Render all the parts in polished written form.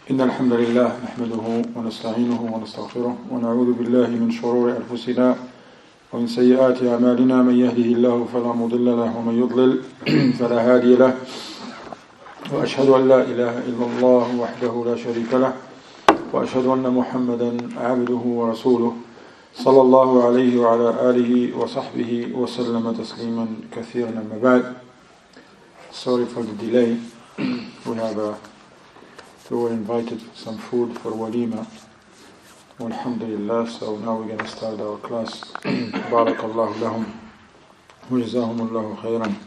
إن الحمد لله نحمده ونستعينه ونستغفره ونعوذ بالله من شرور أنفسنا ومن سيئات أعمالنا من يهده الله فلا مضل له ومن يضلل فلا هادي له وأشهد أن لا إله إلا الله وحده لا شريك له وأشهد أن محمدا عبده ورسوله صلى الله عليه وعلى آله وصحبه وسلم تسليما كثيرا أما بعد. Sorry for the delay. We were invited some food for walima. Alhamdulillah, so now we're going to start our class. Barakallahu lahum. Wajazahumullahu khairan.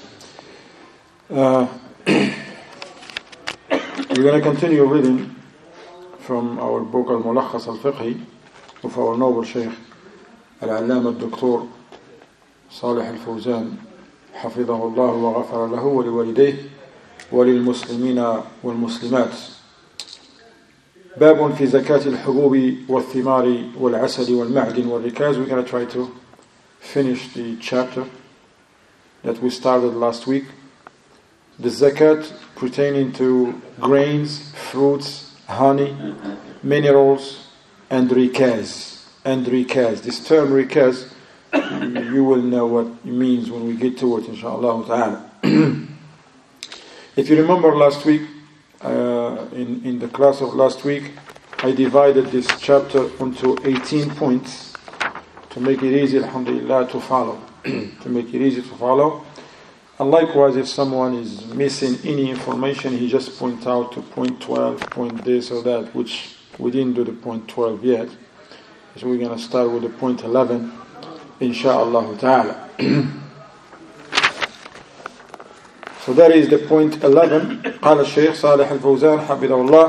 We're going to continue reading from our book Al-Mulakhas Al-Fiqhi of our noble Shaykh Al-Allama Al-Doktor Salih Al-Fawzan حفظه الله وغفر له ولوالديه وللمسلمين والمسلمات. باب في زكاة الحبوب والثمار والعسل والمعدن والركاز. We're going to try to finish the chapter that we started last week. The zakat pertaining to grains, fruits, honey, minerals, and rikaz. This term rikaz, you will know what it means when we get to it, inshaAllah ta'ala. If you remember last week, in the class of last week, I divided this chapter into 18 points to make it easy, alhamdulillah, to follow. And likewise, if someone is missing any information, he just points out to point 12, point this or that, which we didn't do the point 12 yet. So we're going to start with the point 11, inshaAllah ta'ala. So that is the point 11. قال الشيخ صالح الفوزان حفظه الله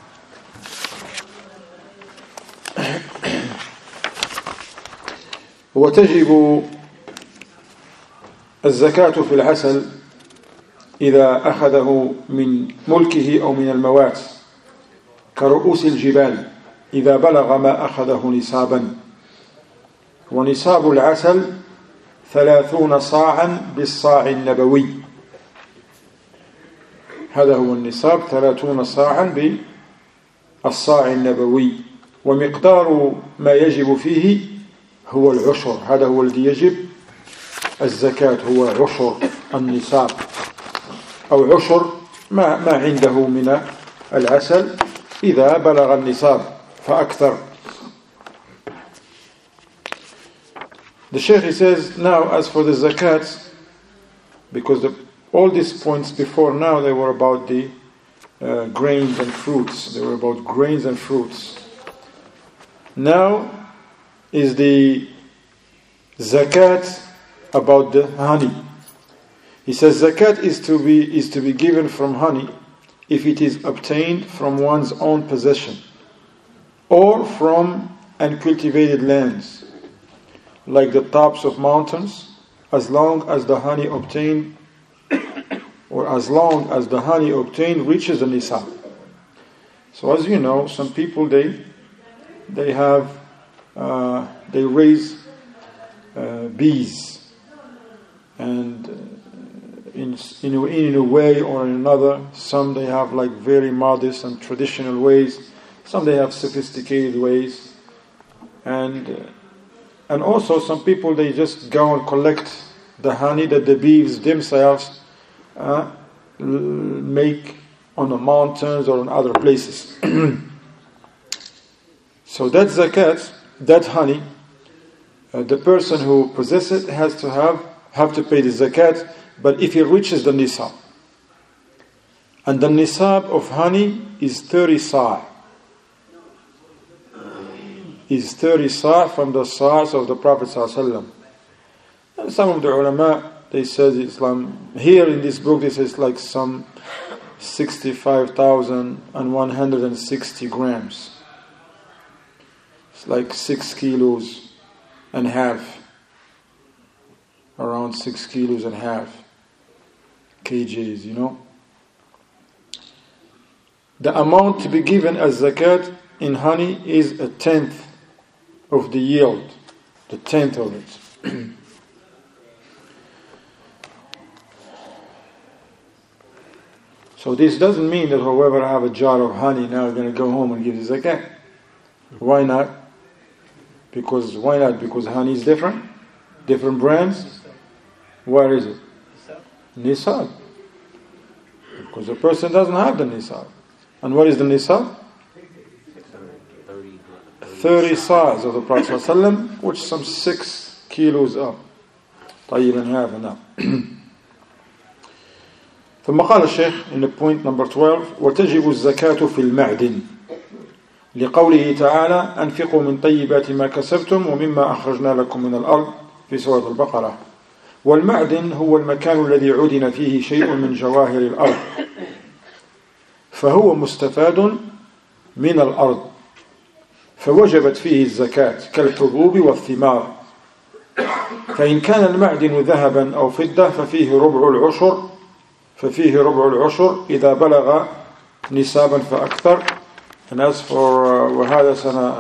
وتجب الزكاة في العسل إذا أخذه من ملكه أو من الموات كرؤوس الجبال إذا بلغ ما أخذه نصابا. ونصاب العسل 30 صاعا بالصاع النبوي. هذا هو النصاب 30 صاعا بالصاع النبوي. ومقدار ما يجب فيه هو العشر. هذا هو الذي يجب الزكاة، هو عشر النصاب أو عشر ما عنده من العسل إذا بلغ النصاب فأكثر. The Shaykh says, now as for the zakat, because all these points before now, they were about the grains and fruits. Now is the zakat about the honey. He says zakat is to be given from honey if it is obtained from one's own possession or from uncultivated lands, like the tops of mountains, as long as the honey obtained reaches the nisab. So as you know, some people they raise bees, and in a way or in another, some they have like very modest and traditional ways, some they have sophisticated ways, and also some people they just go and collect the honey that the bees themselves make on the mountains or in other places. So that zakat, that honey, the person who possesses it has to have to pay the zakat, but if it reaches the nisab, and the nisab of honey is 30 sa', is 30 sa' from the sa'as of the Prophet ﷺ. And some of the ulama, they said Islam, here in this book, this is like some 65,160 grams. It's like 6 kilos and half. Around 6 kilos and half. kgs, you know. The amount to be given as zakat in honey is 1/10 of the yield. The 1/10 of it. So this doesn't mean that whoever have a jar of honey now is going to go home and give the zakat. Why not? Because why not? Because honey is different brands. Where is it? Nisab. Because the person doesn't have the nisab. And what is the nisab? 30 size of the Prophet ﷺ, which is some 6 kilos up. طيب and half and up. ثم قال الشيخ in the point number 12 وتجب الزكاة في المعدن لقوله تعالى أنفقوا من طيبات ما كسبتم ومما أخرجنا لكم من الأرض في سورة البقرة. والمعدن هو المكان الذي عدن فيه شيء من جواهر الأرض فهو مستفاد من الأرض فوجبت فيه الزكاة كالحبوب والثمار. فإن كان المعدن ذهبا أو فضة ففيه ربع العشر إذا بلغ نسابا فأكثر. And as for وهذا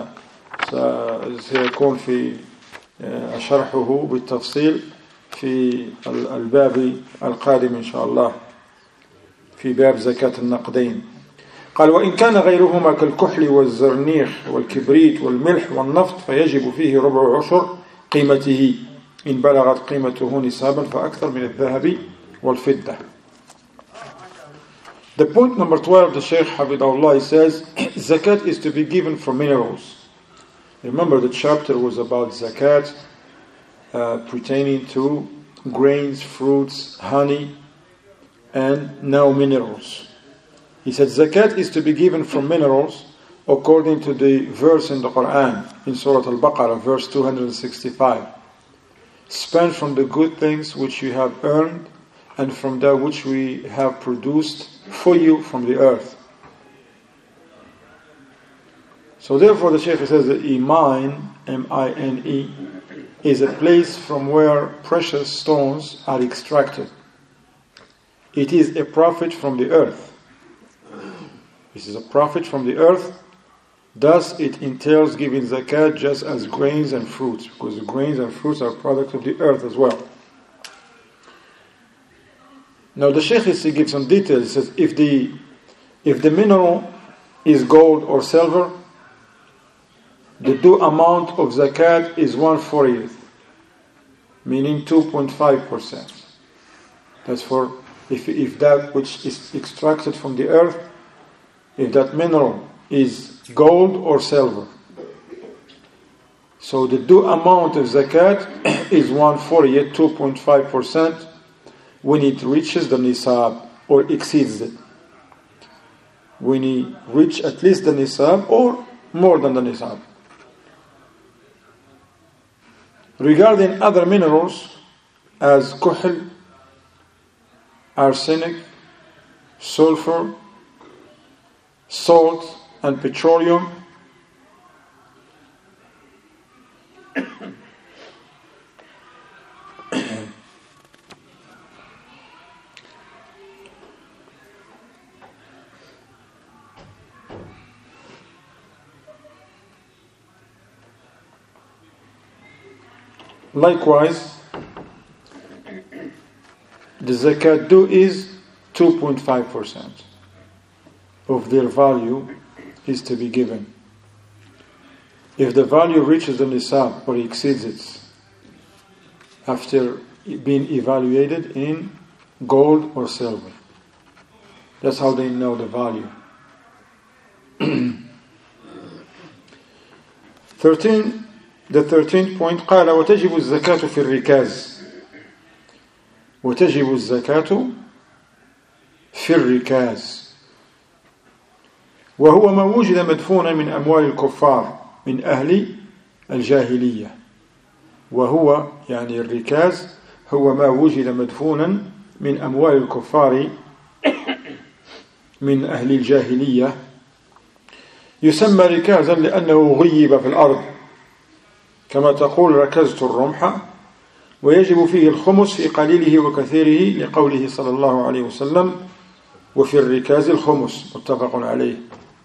سيكون في شرحه بالتفصيل في الباب القادم إن شاء الله في باب زكاة النقدين. قال وإن كان غيرهما كالكحل والزرنيخ والكبريت والملح والنفط فيجب فيه ربع عشر قيمته إن بلغت قيمته نسابا فأكثر من الذهب والفضة. The point number 12, the Shaykh Hafidahullah says, zakat is to be given from minerals. Remember the chapter was about zakat pertaining to grains, fruits, honey, and now minerals. He said zakat is to be given from minerals according to the verse in the Quran, in Surah Al-Baqarah, verse 265. Spend from the good things which you have earned and from that which we have produced for you from the earth. So therefore the Shaykh says that Iman, M-I-N-E, is a place from where precious stones are extracted. It is a profit from the earth. This is a profit from the earth. Thus it entails giving zakat just as grains and fruits, because the grains and fruits are products of the earth as well. Now the Shaykh gives some details. He says if the mineral is gold or silver, the due amount of zakat is 1/40, meaning 2.5%. That's for if that which is extracted from the earth, if that mineral is gold or silver. So the due amount of zakat is 1/40, 2.5%, when it reaches the nisab or exceeds it. When it reaches at least the nisab or more than the nisab. Regarding other minerals as kuhl, arsenic, sulfur, salt and petroleum, likewise, the zakat due is 2.5% of their value is to be given. If the value reaches the nisab or exceeds it after being evaluated in gold or silver, that's how they know the value. 13. The 13th point قال وتجب الزكاة في الركاز وتجب الزكاة في الركاز وهو ما وجد مدفونا من أموال الكفار من أهل الجاهلية وهو يعني الركاز هو ما وجد مدفونا من أموال الكفار من أهل الجاهلية يسمى ركازا لأنه غيب في الأرض كما تقول ركزت الرمح ويجب فيه الخمس في قليله وكثيره لقوله صلى الله عليه وسلم وفي الركاز الخمس متفق عليه.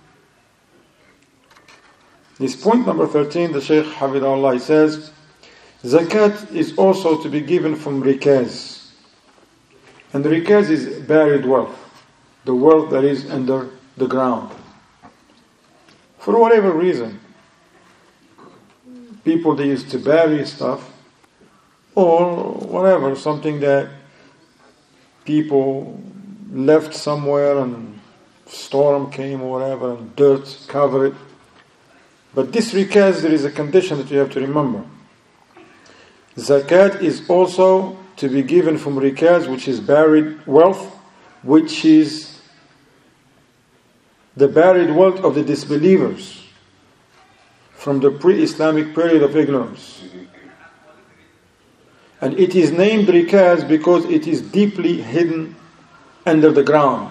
This point number 13, the Shaykh Hafidahullah says zakat is also to be given from rikaz, and the rikaz is buried wealth, the wealth that is under the ground. For whatever reason, people, they used to bury stuff, or whatever, something that people left somewhere and storm came or whatever and dirt covered it. But this rikaz, there is a condition that you have to remember. Zakat is also to be given from rikaz, which is buried wealth, which is the buried wealth of the disbelievers from the pre-Islamic period of ignorance. And it is named rikaz because it is deeply hidden under the ground.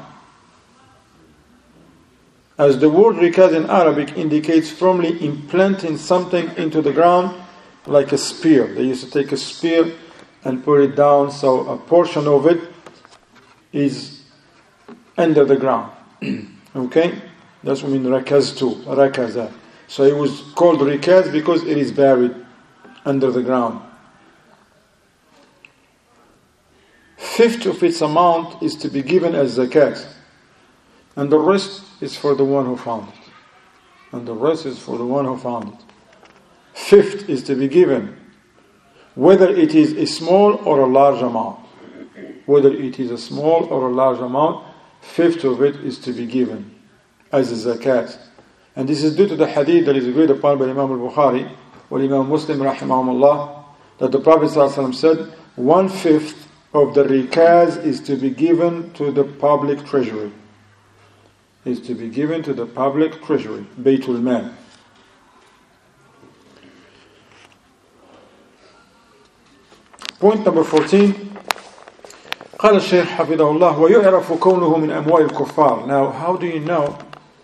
As the word rikaz in Arabic indicates, firmly implanting something into the ground like a spear. They used to take a spear and put it down, so a portion of it is under the ground. Okay? That's what I mean rakaz too, rakaza. So it was called rikaz because it is buried under the ground. 1/5 of its amount is to be given as zakat, and the rest is for the one who found it. And the rest is for the one who found it. 1/5 is to be given, whether it is a small or a large amount. Whether it is a small or a large amount, 1/5 of it is to be given as a zakat. And this is due to the hadith that is agreed upon by Imam al-Bukhari or Imam Muslim rahimahumullah, that the Prophet ﷺ said, 1/5 of the rikaz is to be given to the public treasury. Is to be given to the public treasury, Baytul Mal. Point number 14. قال الشيخ حفظه الله ويعرف كونه من أموال الكفار. Now, how do you know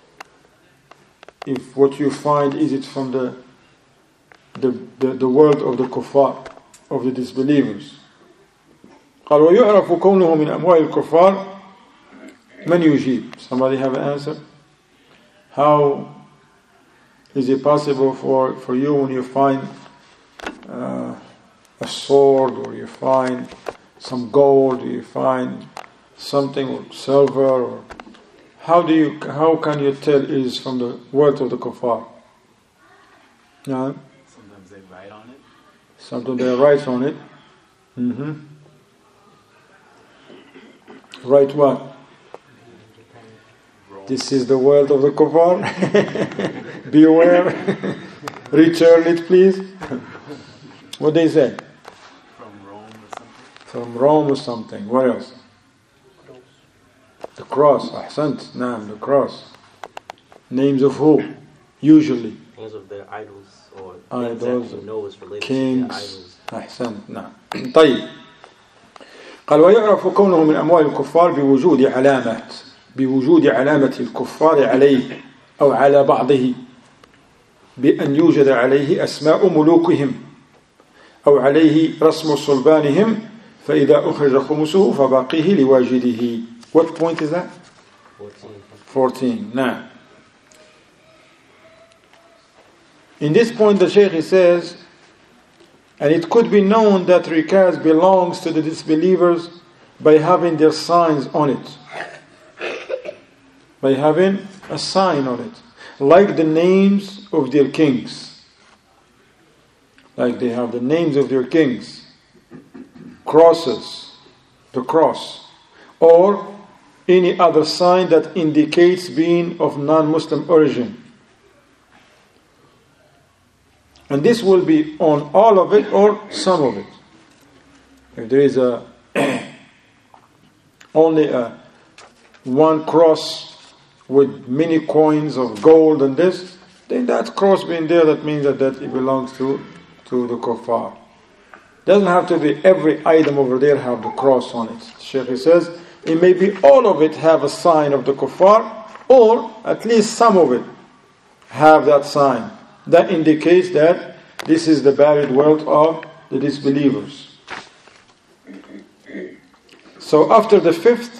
if what you find, is it from the world of the kuffar, of the disbelievers? قال ويعرف كونه من أموال الكفار. من يجيب? Somebody have an answer? How is it possible for you when you find a sword, or you find some gold, or you find something or silver, or how can you tell it is from the word of the kuffar? No? Sometimes they write on it. Sometimes they write on it. Write what? This is the word of the kuffar. Beware. Return it, please. What they say? From Rome or something. From Rome or something. What else? The cross. Ahsant. Naam, the cross. Names of who? Usually. Names of their idols or idols, that know is related kings. to their idols. أحسنت. نعم. طيب. قال ويعرف كونه من أموال الكفار بوجود علامة الكفار عليه أو على بعضه، بأن يوجد عليه أسماء ملوكهم أو عليه رسم صلبانهم، فإذا أخرج خمسه فباقيه لواجده. What point is that? 14. نعم. In this point the Shaykh says, and it could be known that rikaz belongs to the disbelievers by having their signs on it. By having a sign on it. Like the names of their kings. Like they have the names of their kings. Crosses. The cross. Or any other sign that indicates being of non-Muslim origin. And this will be on all of it or some of it. If there is only one cross with many coins of gold and this, then that cross being there, that means that it belongs to the kuffar. Doesn't have to be every item over there have the cross on it. Shaykh says, it may be all of it have a sign of the kuffar, or at least some of it have that sign. That indicates that this is the buried wealth of the disbelievers. So after the 5th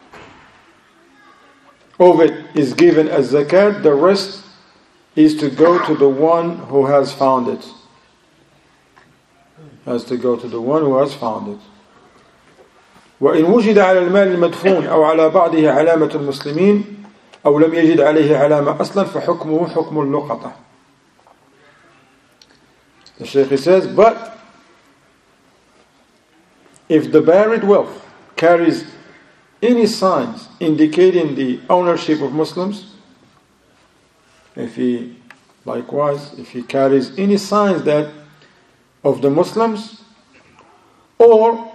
of it is given as zakat, the rest is to go to the one who has found it. Has to go to the one who has found it. وإن وجد على المال المدفون أو على بعضه علامة المسلمين أو لم يجد عليه علامة أصلا فحكمه حكم اللقطة. The Shaykh says, but if the buried wealth carries any signs indicating the ownership of Muslims, if he carries any signs that of the Muslims, or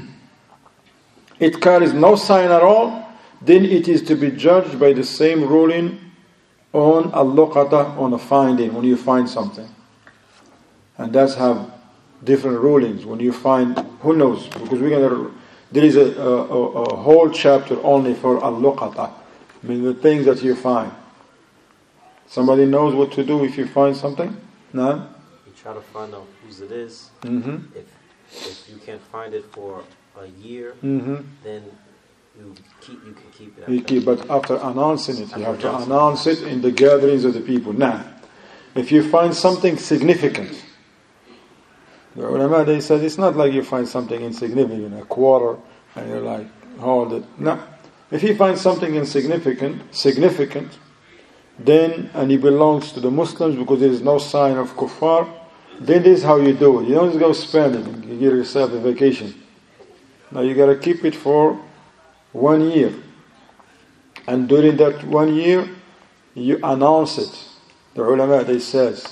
it carries no sign at all, then it is to be judged by the same ruling on al-luqata, on a finding, when you find something. And that's have different rulings. When you find, who knows? Because there is a whole chapter only for al-luqata, I mean the things that you find. Somebody knows what to do if you find something? No? You try to find out whose it is. Mm-hmm. If you can't find it for a year, Mm-hmm. then you can keep it. But after announcing it, you have to announce it in the gatherings of the people. Now, if you find something significant, the ulama, they said it's not like you find something insignificant, a quarter, and you're like, hold it. No. If you find something significant, then, and it belongs to the Muslims because there is no sign of kuffar, then this is how you do it. You don't just go spend it and give yourself a vacation. Now you got to keep it for 1 year. And during that 1 year, you announce it. The ulama, they says,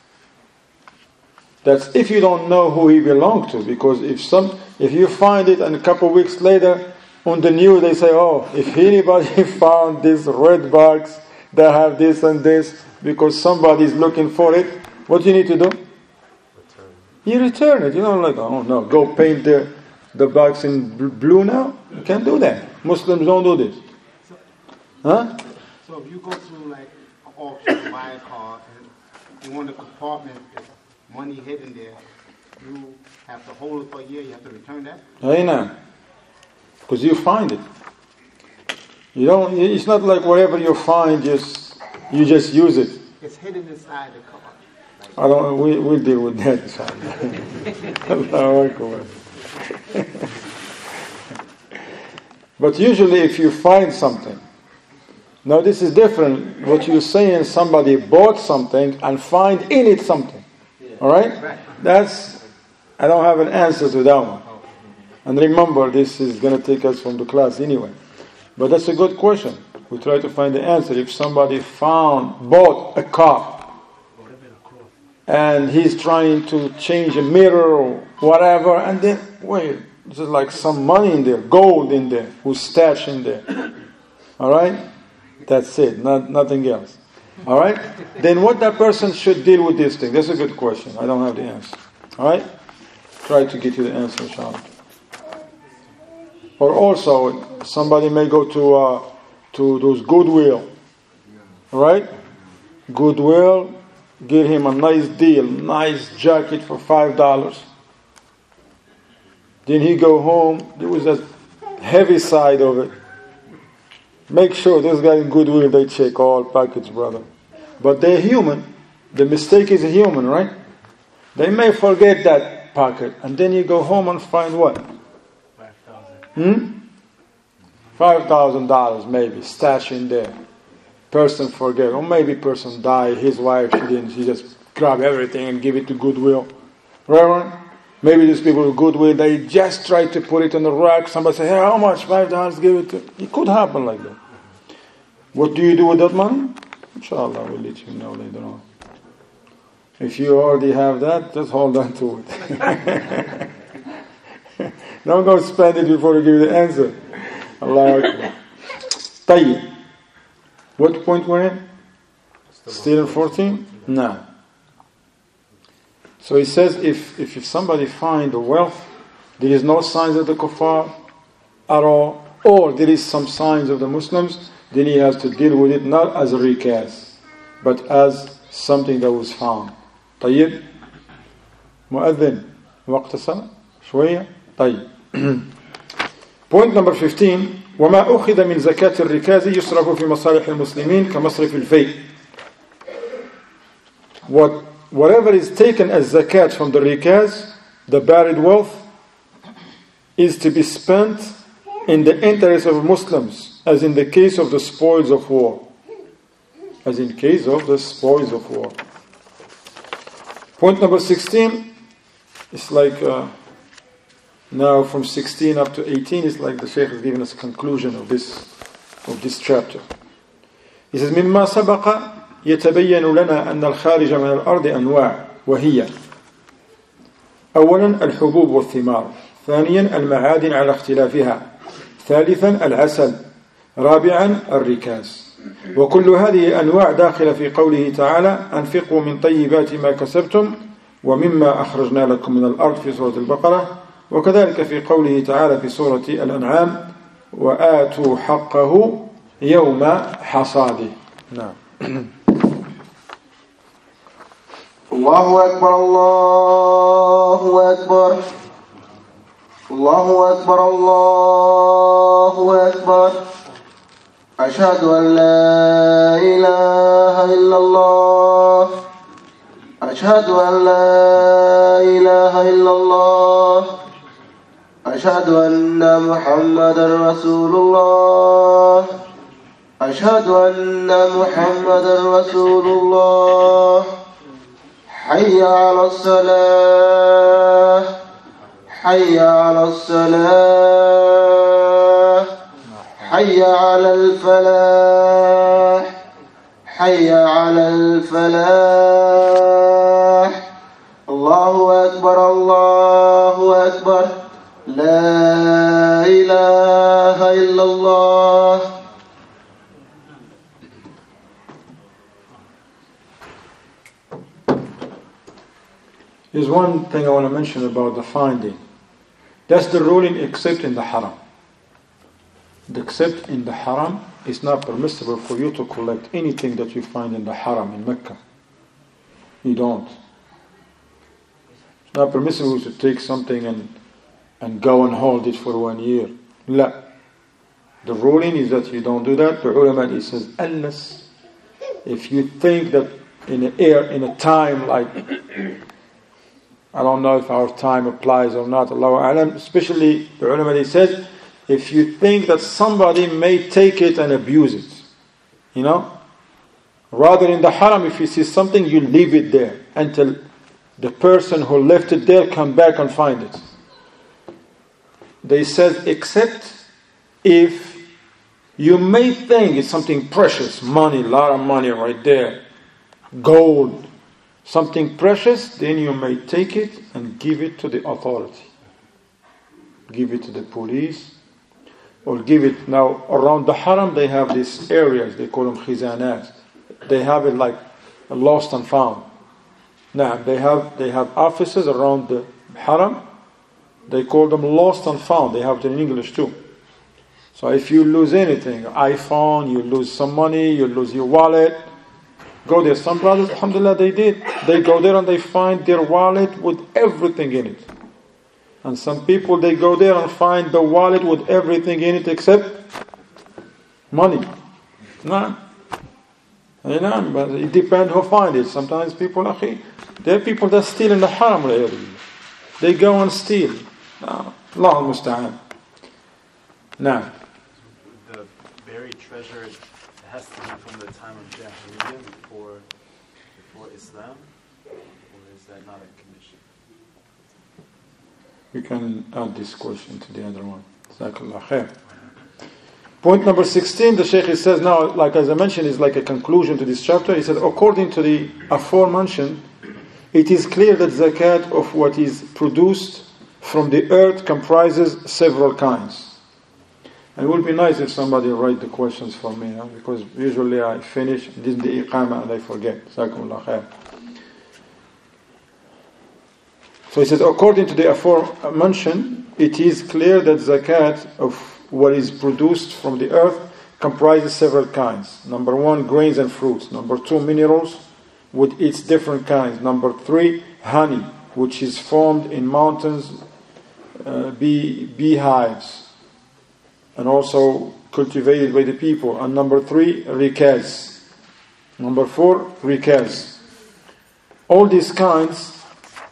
that's if you don't know who he belonged to, because if you find it and a couple of weeks later on the news they say, oh, if anybody found this red box that have this and this because somebody is looking for it, what do you need to do? You return it. You don't like, oh no, go paint the box in blue now. You can't do that. Muslims don't do this. Huh? So if you go to like an auction, buy a car, and you want a compartment, there's money hidden there, you have to hold it for a year, you have to return that? No. Because you find it. You don't. It's not like whatever you find, you just use it. It's hidden inside the car. I don't. We'll deal with that. Allahu Akbar. But usually, if you find something, now this is different. What you're saying, somebody bought something and find in it something. All right? That's. I don't have an answer to that one. And remember, this is going to take us from the class anyway. But that's a good question. We try to find the answer. If somebody bought a car, and he's trying to change a mirror or whatever, and then, wait, there's like some money in there, gold in there, who's stashed in there. Alright? That's it, nothing else. Alright? Then what that person should deal with this thing? That's a good question. I don't have the answer. Alright? Try to get you the answer, inshallah. Or also, somebody may go to those Goodwill. Right? Goodwill, give him a nice deal, nice jacket for $5. Then he go home, there was a heavy side of it. Make sure those guys in Goodwill, they check all packets, brother. But they're human. The mistake is human, right? They may forget that packet, and then you go home and find what? $5,000 maybe stashed in there. Person forget, or maybe person die. His wife, she just grab everything and give it to Goodwill. Right? Maybe these people with Goodwill, they just try to put it on the rack. Somebody say, hey, how much? $5? Give it to. It could happen like that. What do you do with that money? Inshallah, we'll let you know later on. If you already have that, just hold on to it. Don't go spend it before you give the answer. Allah Akbar. Tayyib. What point we're in? Still in 14? No. So he says if somebody find the wealth, there is no signs of the kuffar at all, or there is some signs of the Muslims, then he has to deal with it not as a rikaz, but as something that was found. طيب مؤذن وقت صلاة شوية طيب. Point number 15. وما أخذ من زكاة الركاز يصرف في مصالح المسلمين كمصرف الفيء. Whatever is taken as zakat from the rikaz, the buried wealth, is to be spent in the interest of Muslims, as in the case of the spoils of war. As in case of the spoils of war. Point number 16, it's like now from 16 up to 18, it's like the Shaykh has given us a conclusion of this chapter. He says, مما سبق يتبين لنا أن الخارج من الأرض أنواع وهي أولا الحبوب والثمار، ثانيا المعادن على اختلافها، ثالثا العسل، رابعا الركاز. وكل هذه الأنواع داخلة في قوله تعالى أنفقوا من طيبات ما كسبتم ومما أخرجنا لكم من الأرض في سورة البقرة، وكذلك في قوله تعالى في سورة الأنعام وآتوا حقه يوم حصاده. نعم. الله أكبر الله أكبر الله أكبر الله أكبر أشهد أن لا إله إلا الله أشهد أن لا إله إلا الله أشهد أن محمدا رسول الله أشهد أن محمدا رسول الله حي على الصلاة حي على الصلاة حي على الفلاح حي على الفلاح الله أكبر الله أكبر لا إله إلا الله. There's one thing I want to mention about the finding. That's the ruling except in the haram. Except in the haram, it's not permissible for you to collect anything that you find in the haram in Mecca. You don't. It's not permissible to take something and go and hold it for 1 year. La. The ruling is that you don't do that. The ulama, it says, unless if you think that in a time like, I don't know if our time applies or not, Allahu A'lam, especially the ulama, they said, if you think that somebody may take it and abuse it, rather in the haram, if you see something, you leave it there until the person who left it there come back and find it. They said, except if you may think it's something precious, money, a lot of money right there, gold, something precious, then you may take it and give it to the authority. Give it to the police, or give it, now around the haram they have these areas, they call them khizanat. They have it like lost and found. Now they have offices around the haram, they call them lost and found. They have it in English too. So if you lose anything, iPhone, you lose some money, you lose your wallet, go there. Some brothers, alhamdulillah, they did. They go there and they find their wallet with everything in it. And some people, they go there and find the wallet with everything in it except money. No. But it depends who finds it. Sometimes people, there are people that steal in the haram area. They go and steal. No. Allah al-Musta'an. Now. The buried treasure, it has to be from the time of Jahiliyyah before Islam? Or is that not a condition? You can add this question to the other one. Jazakallah khair. Point number 16, the Shaykh says now, like as I mentioned, is like a conclusion to this chapter. He said, according to the aforementioned, it is clear that zakat of what is produced from the earth comprises several kinds. And it would be nice if somebody write the questions for me, because usually I finish, then the iqamah, and I forget. Jazakumullah khair. So he says, according to the aforementioned, it is clear that zakat of what is produced from the earth comprises several kinds. Number 1, grains and fruits. Number 2, minerals with its different kinds. Number 3, honey, which is formed in mountains, beehives, and also cultivated by the people. And number 3, rikaz. Number 4, rikaz. All these kinds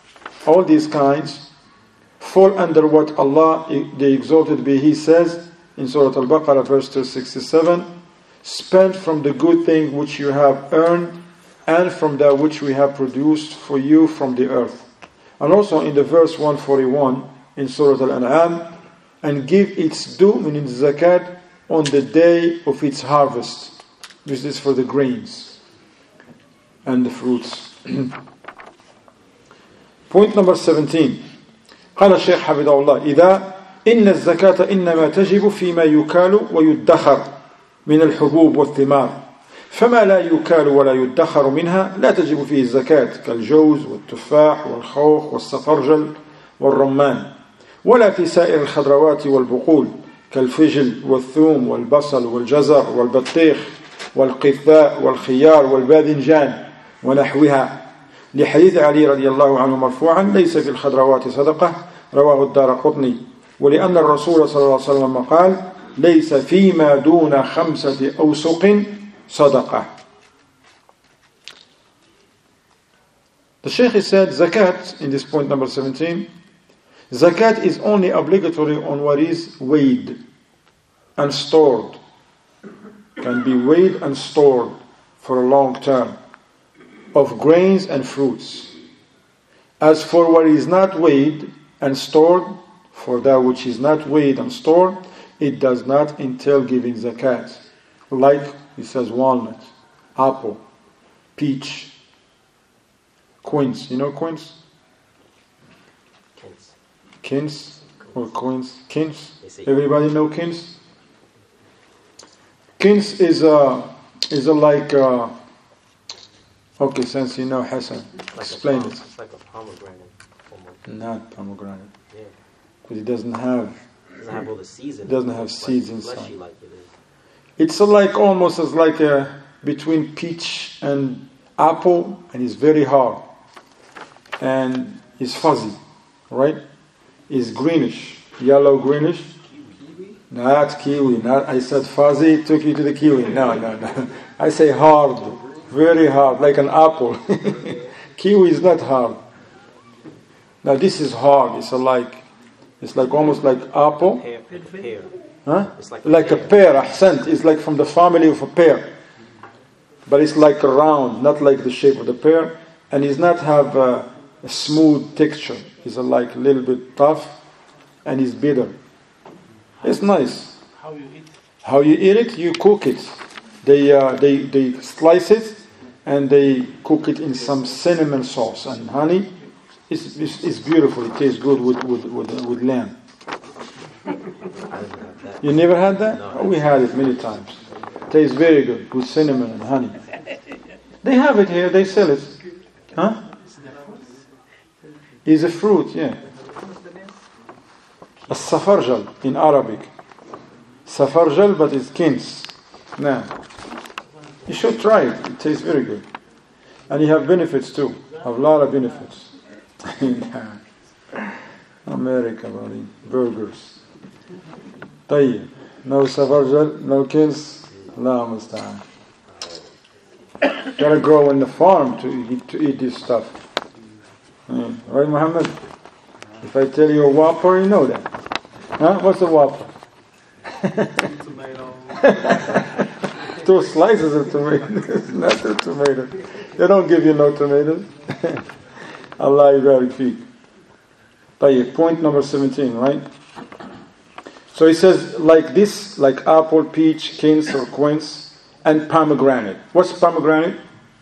fall under what Allah, the Exalted be He, says, in Surah Al-Baqarah, verse 267, spend from the good thing which you have earned and from that which we have produced for you from the earth. And also in the verse 141 in Surah Al-An'am, and give its due, meaning zakat, on the day of its harvest. This is for the grains and the fruits. Point number 17. قال الشيخ حفظه الله إذا إن الزكاة إنما تجب فيما يكال ويدخر من الحبوب والثمار فما لا يكال ولا يدخر منها لا تجب فيه الزكاة كالجوز والتفاح والخوخ والصفرجل والرمان ولا في سائر الخضروات والبقول كالفجل والثوم والبصل والجزر والبطيخ والقثاء والخيار والباذنجان ونحوها لحديث علي رضي الله عنه مرفوعا ليس في الخضروات صدقة رواه الدارقطني ولأن الرسول صلى الله عليه وسلم قال ليس فيما دون 5 أوسق صدقة. The Shaykh said zakat in this point number 17, zakat is only obligatory on what is weighed and stored, can be weighed and stored for a long term, of grains and fruits. As for what is not weighed and stored, for that which is not weighed and stored, it does not entail giving zakat. Like, he says, walnut, apple, peach, quince. You know quince? Quince or quince? Quince? Everybody know quince? Quince is like okay, since you know Hassan, explain it. It's like a pomegranate. Not pomegranate. Yeah. Because it doesn't have all the seeds in it. It doesn't have It's seeds like inside. fleshy like it is. It's like almost as like a between peach and apple, and it's very hard and it's fuzzy, right? It's greenish, yellow greenish. Not kiwi. Not I said fuzzy. Took you to the kiwi. No. I say hard, very hard, like an apple. Kiwi is not hard. Now this is hard. It's like almost like apple. Pear. Huh? It's like a pear. Ahsant. It's like from the family of a pear. But it's like a round, not like the shape of the pear. And it's not have a smooth texture. It's like a little bit tough. And it's bitter. It's nice. How you eat it? You cook it. They slice it and they cook it in some cinnamon sauce and honey. It's beautiful. It tastes good with lamb. You never had that? No. Oh, we had it many times. It tastes very good with cinnamon and honey. They have it here. They sell it. Huh? It's a fruit, yeah. A safarjal in Arabic. Safarjal, but it's quince. Now, you should try it. It tastes very good. And you have benefits too. Have a lot of benefits. America, buddy. Burgers. طيب. No safarjal, no quince. Allah musta'an. Gotta grow in the farm to eat this stuff. Right, Muhammad? If I tell you a Whopper, you know that. Huh? What's a Whopper? Tomato. 2 slices of tomatoes, not a tomato. They don't give you no tomatoes. Allah yubarik feek. Point number 17, right? So he says, like this, like apple, peach, quince or quince, and pomegranate. What's pomegranate?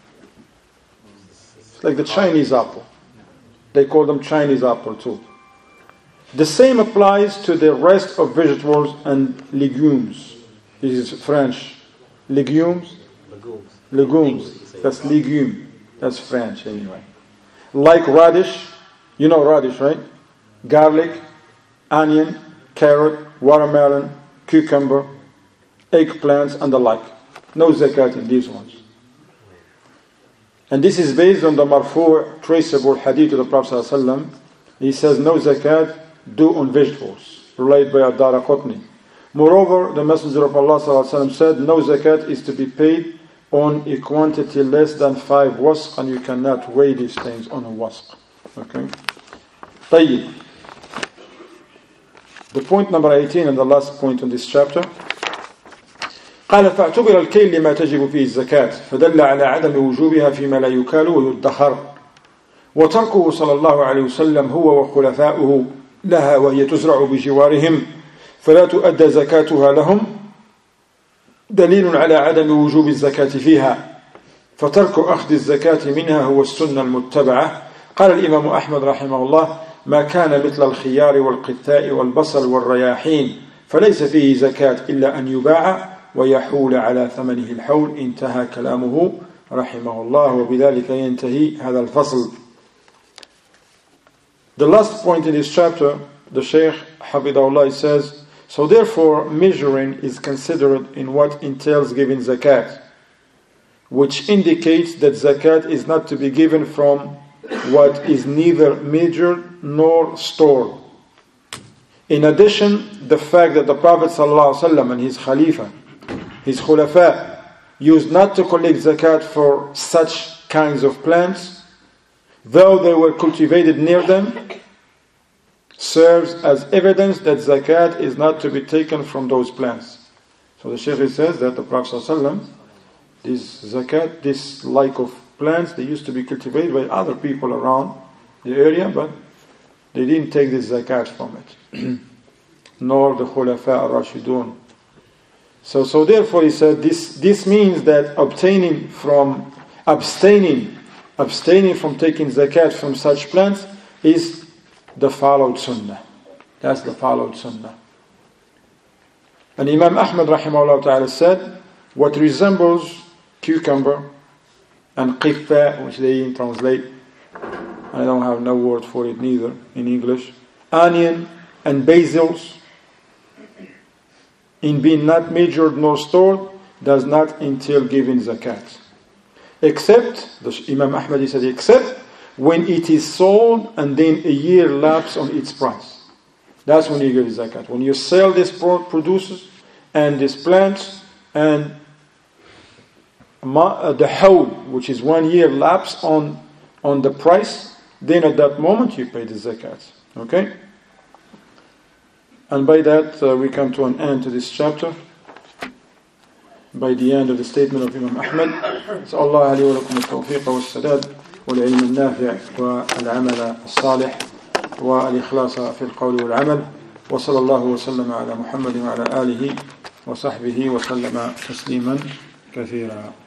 It's like the Chinese apple. They call them Chinese apple too. The same applies to the rest of vegetables and legumes. This is French. Legumes? Legumes. That's legume. That's French anyway. Like radish. You know radish, right? Garlic, onion, carrot, watermelon, cucumber, eggplants, and the like. No zakat in these ones. And this is based on the marfu' traceable hadith of the Prophet ﷺ. He says no zakat due on vegetables, related by Ad-Daraqutni. Moreover, the Messenger of Allah ﷺ said no zakat is to be paid on a quantity less than 5 wasq, and you cannot weigh these things on a wasq. Okay? طيب. The point number 18 and the last point on this chapter. قال فاعتبر الكيل لما تجب فيه الزكاة فدل على عدم وجوبها فيما لا يكال ويدخر وتركه صلى الله عليه وسلم هو وخلفاؤه لها وهي تزرع بجوارهم فلا تؤدى زكاتها لهم دليل على عدم وجوب الزكاة فيها فترك أخذ الزكاة منها هو السنة المتبعة. قال الإمام أحمد رحمه الله ما كان مثل الخيار والقثاء والبصل والرياحين فليس فيه زكاة إلا أن يباع ويحول على ثمنه الحول. انتهى كلامه رحمه الله وبذلك ينتهي هذا الفصل. The last point in this chapter, the Shaykh Hafidahullah says, so therefore measuring is considered in what entails giving zakat, which indicates that zakat is not to be given from what is neither measured nor stored. In addition, the fact that the Prophet ﷺ and his Khalifa, his Khulafa, used not to collect zakat for such kinds of plants, though they were cultivated near them, serves as evidence that zakat is not to be taken from those plants. So the Shaykh says that the Prophet ﷺ, this zakat, this like of plants, they used to be cultivated by other people around the area, but they didn't take this zakat from it. Nor the Khulafa al-Rashidun. So therefore he said this means that abstaining from taking zakat from such plants is the followed sunnah. That's the followed sunnah. And Imam Ahmad rahimahullah ta'ala said, what resembles cucumber and qiffa, which they translate, I don't have no word for it neither in English, onion and basils, in being not measured nor stored, does not entail giving zakat. Except, Imam Ahmad he said, except when it is sold and then a year lapse on its price. That's when you give zakat. When you sell these produces and these plants and the hawl, which is 1 year lapse on the price, then at that moment you pay the zakat. Okay? And by that we come to an end to this chapter. By the end of the statement of Imam Ahmad. So Allah alayhi wa lakum al-tawfiq wa al-sadad wal-ilm al-nafi' wal-amal al-salih wal-ikhlas fi al-qawl wal-amal wa sallallahu wa sallama ala Muhammad wa ala alihi wa sahbihi wa sallama tasliman kathira.